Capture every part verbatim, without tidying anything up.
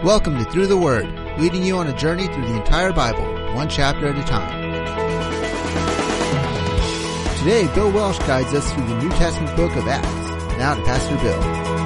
Welcome to Through the Word, leading you on a journey through the entire Bible, one chapter at a time. Today, Bill Welsh guides us through the New Testament book of Acts. Now to Pastor Bill.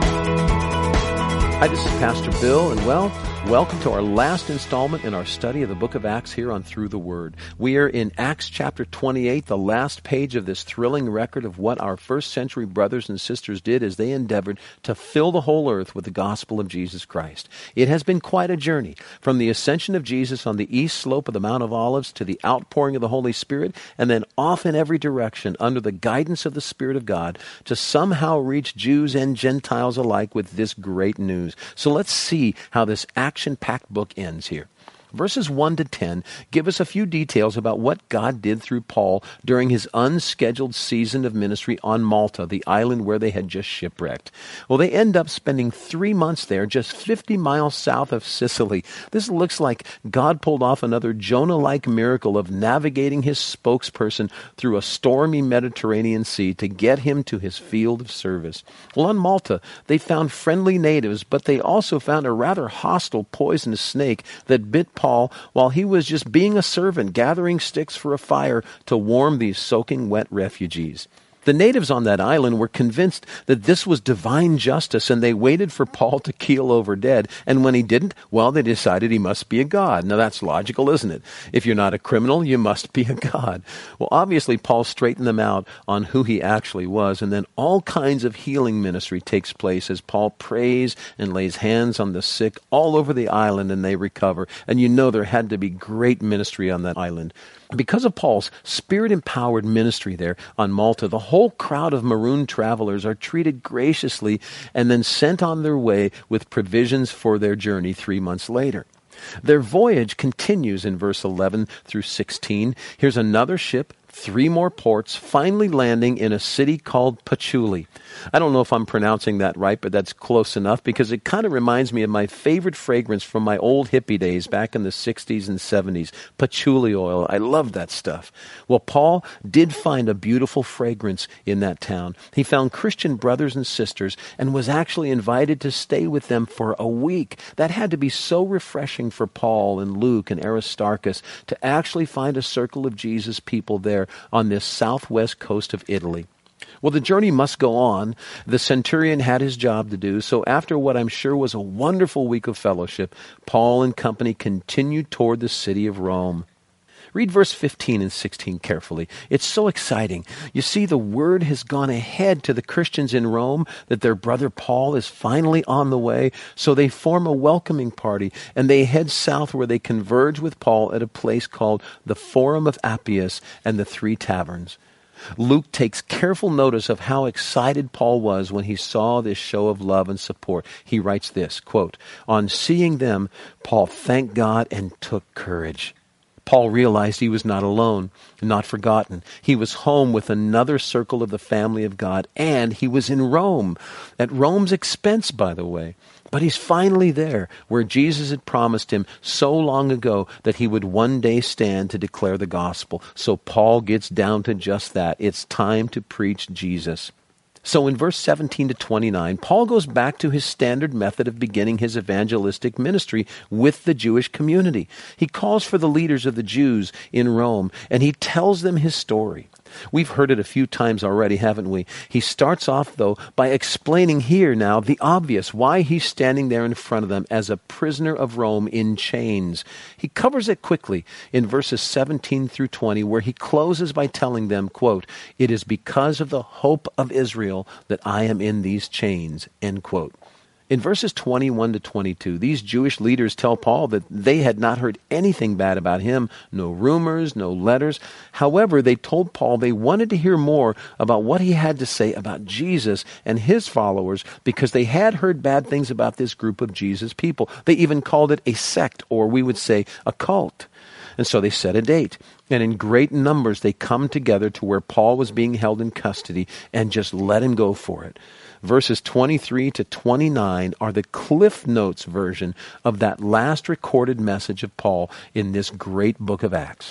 Hi, this is Pastor Bill, and well, welcome to our last installment in our study of the book of Acts here on Through the Word. We are in Acts chapter twenty-eight, the last page of this thrilling record of what our first century brothers and sisters did as they endeavored to fill the whole earth with the gospel of Jesus Christ. It has been quite a journey, from the ascension of Jesus on the east slope of the Mount of Olives to the outpouring of the Holy Spirit, and then off in every direction under the guidance of the Spirit of God to somehow reach Jews and Gentiles alike with this great news. So let's see how this action-packed book ends here. Verses one to ten give us a few details about what God did through Paul during his unscheduled season of ministry on Malta, the island where they had just shipwrecked. Well, they end up spending three months there, just fifty miles south of Sicily. This looks like God pulled off another Jonah-like miracle of navigating his spokesperson through a stormy Mediterranean Sea to get him to his field of service. Well, on Malta, they found friendly natives, but they also found a rather hostile poisonous snake that bit Paul while he was just being a servant, gathering sticks for a fire to warm these soaking wet refugees. The natives on that island were convinced that this was divine justice, and they waited for Paul to keel over dead. And when he didn't, well, they decided he must be a god. Now, that's logical, isn't it? If you're not a criminal, you must be a god. Well, obviously, Paul straightened them out on who he actually was, and then all kinds of healing ministry takes place as Paul prays and lays hands on the sick all over the island, and they recover. And you know there had to be great ministry on that island. Because of Paul's Spirit-empowered ministry there on Malta, the whole crowd of marooned travelers are treated graciously and then sent on their way with provisions for their journey three months later. Their voyage continues in verse eleven through sixteen. Here's another ship, three more ports, finally landing in a city called Puteoli. I don't know if I'm pronouncing that right, but that's close enough because it kind of reminds me of my favorite fragrance from my old hippie days back in the sixties and seventies, patchouli oil. I loved that stuff. Well, Paul did find a beautiful fragrance in that town. He found Christian brothers and sisters and was actually invited to stay with them for a week. That had to be so refreshing for Paul and Luke and Aristarchus to actually find a circle of Jesus people there on this southwest coast of Italy. Well, the journey must go on. The centurion had his job to do, so after what I'm sure was a wonderful week of fellowship, Paul and company continued toward the city of Rome. Read verse fifteen and sixteen carefully. It's so exciting. You see, the word has gone ahead to the Christians in Rome that their brother Paul is finally on the way, so they form a welcoming party, and they head south where they converge with Paul at a place called the Forum of Appius and the Three Taverns. Luke takes careful notice of how excited Paul was when he saw this show of love and support. He writes this, quote, "On seeing them, Paul thanked God and took courage." Paul realized he was not alone, not forgotten. He was home with another circle of the family of God, and he was in Rome, at Rome's expense, by the way. But he's finally there, where Jesus had promised him so long ago that he would one day stand to declare the gospel. So Paul gets down to just that. It's time to preach Jesus. So in verse seventeen to twenty-nine, Paul goes back to his standard method of beginning his evangelistic ministry with the Jewish community. He calls for the leaders of the Jews in Rome, and he tells them his story. We've heard it a few times already, haven't we? He starts off, though, by explaining here now the obvious, why he's standing there in front of them as a prisoner of Rome in chains. He covers it quickly in verses seventeen through twenty, where he closes by telling them, quote, "It is because of the hope of Israel that I am in these chains," end quote. In verses twenty-one to twenty-two, these Jewish leaders tell Paul that they had not heard anything bad about him, no rumors, no letters. However, they told Paul they wanted to hear more about what he had to say about Jesus and his followers because they had heard bad things about this group of Jesus people. They even called it a sect, or we would say a cult. And so they set a date. And in great numbers, they come together to where Paul was being held in custody and just let him go for it. Verses twenty-three to twenty-nine are the Cliff Notes version of that last recorded message of Paul in this great book of Acts.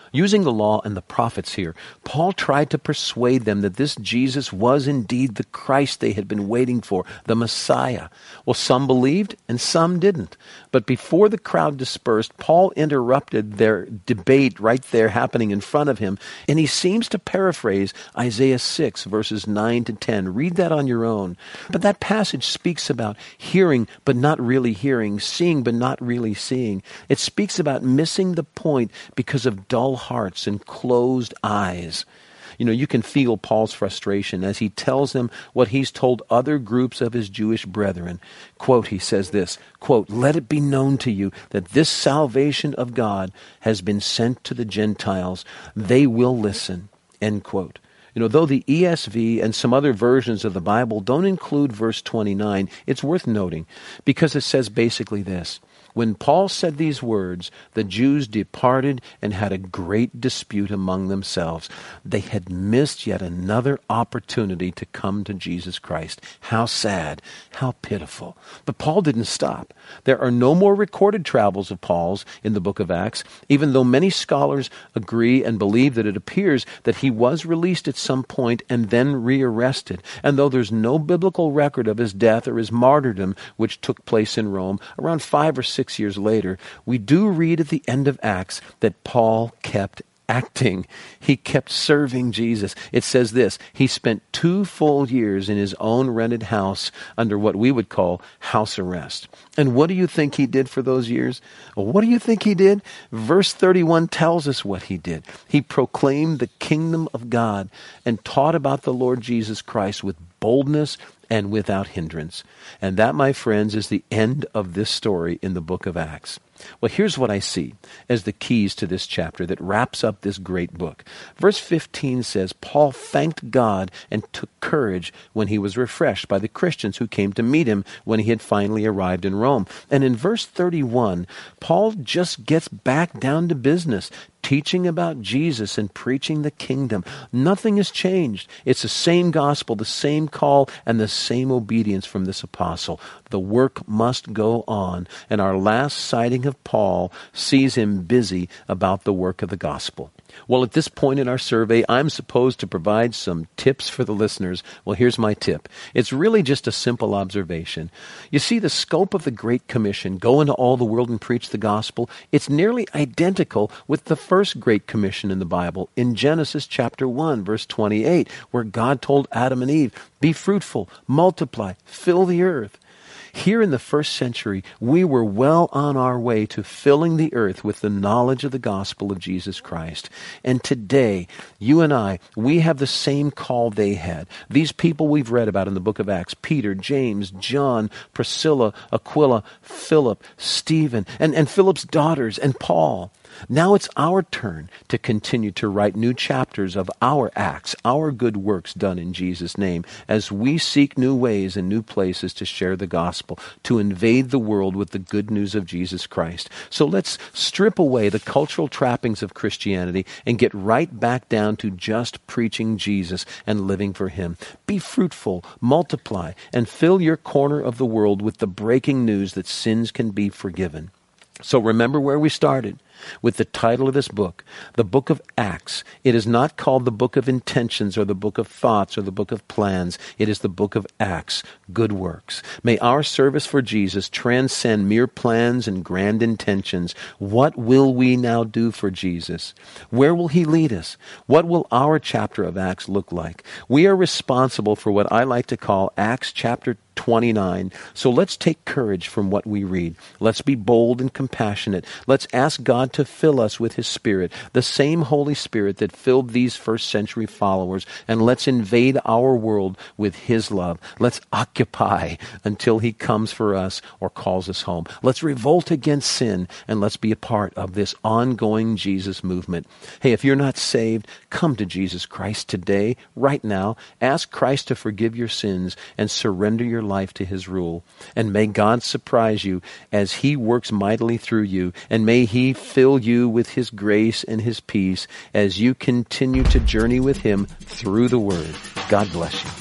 Using the law and the prophets here, Paul tried to persuade them that this Jesus was indeed the Christ they had been waiting for, the Messiah. Well, some believed and some didn't. But before the crowd dispersed, Paul interrupted their debate right there happening in front of him, and he seems to paraphrase Isaiah six, verses nine to ten. Read that on your own. But that passage speaks about hearing but not really hearing, seeing but not really seeing. It speaks about missing the point because of dull hearts and closed eyes. You know, you can feel Paul's frustration as he tells them what he's told other groups of his Jewish brethren. Quote, he says this, quote, "Let it be known to you that this salvation of God has been sent to the Gentiles. They will listen." End quote. You know, though the E S V and some other versions of the Bible don't include verse twenty-nine, it's worth noting because it says basically this. When Paul said these words, the Jews departed and had a great dispute among themselves. They had missed yet another opportunity to come to Jesus Christ. How sad, how pitiful. But Paul didn't stop. There are no more recorded travels of Paul's in the book of Acts, even though many scholars agree and believe that it appears that he was released at some point and then rearrested. And though there's no biblical record of his death or his martyrdom, which took place in Rome around five or six years later, we do read at the end of Acts that Paul kept acting. He kept serving Jesus. It says this, he spent two full years in his own rented house under what we would call house arrest. And what do you think he did for those years? Well, what do you think he did? Verse thirty-one tells us what he did. He proclaimed the kingdom of God and taught about the Lord Jesus Christ with boldness and without hindrance. And that, my friends, is the end of this story in the book of Acts. Well, here's what I see as the keys to this chapter that wraps up this great book. Verse fifteen says, Paul thanked God and took courage when he was refreshed by the Christians who came to meet him when he had finally arrived in Rome. And in verse thirty-one, Paul just gets back down to business, teaching about Jesus and preaching the kingdom. Nothing has changed. It's the same gospel, the same call, and the same obedience from this apostle. The work must go on, and our last sighting of Paul sees him busy about the work of the gospel. Well, at this point in our survey, I'm supposed to provide some tips for the listeners. Well, here's my tip. It's really just a simple observation. You see, the scope of the Great Commission, go into all the world and preach the gospel, it's nearly identical with the first Great Commission in the Bible in Genesis chapter one, verse twenty-eight, where God told Adam and Eve, be fruitful, multiply, fill the earth. Here in the first century, we were well on our way to filling the earth with the knowledge of the gospel of Jesus Christ. And today, you and I, we have the same call they had. These people we've read about in the book of Acts, Peter, James, John, Priscilla, Aquila, Philip, Stephen, and, and Philip's daughters, and Paul. Now it's our turn to continue to write new chapters of our acts, our good works done in Jesus' name, as we seek new ways and new places to share the gospel, to invade the world with the good news of Jesus Christ. So let's strip away the cultural trappings of Christianity and get right back down to just preaching Jesus and living for Him. Be fruitful, multiply, and fill your corner of the world with the breaking news that sins can be forgiven. So remember where we started with the title of this book, the book of Acts. It is not called the book of intentions or the book of thoughts or the book of plans. It is the book of Acts, good works. May our service for Jesus transcend mere plans and grand intentions. What will we now do for Jesus? Where will He lead us? What will our chapter of Acts look like? We are responsible for what I like to call Acts chapter twenty-nine. So let's take courage from what we read. Let's be bold and compassionate. Let's ask God to fill us with His Spirit, the same Holy Spirit that filled these first century followers, and let's invade our world with His love. Let's occupy until He comes for us or calls us home. Let's revolt against sin, and let's be a part of this ongoing Jesus movement. Hey, if you're not saved, come to Jesus Christ today, right now. Ask Christ to forgive your sins and surrender your life to His rule. And may God surprise you as He works mightily through you, and may He fill you with His grace and His peace as you continue to journey with Him through the Word. God bless you.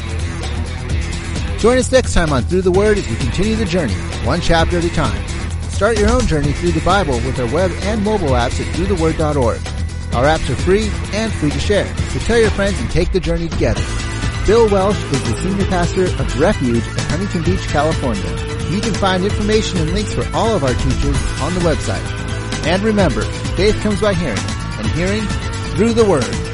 Join us next time on Through the Word as we continue the journey, one chapter at a time. Start your own journey through the Bible with our web and mobile apps at through the word dot org. Our apps are free and free to share, so tell your friends and take the journey together. Bill Welsh is the Senior Pastor of Refuge in Huntington Beach, California. You can find information and links for all of our teachers on the website. And remember, faith comes by hearing, and hearing through the Word.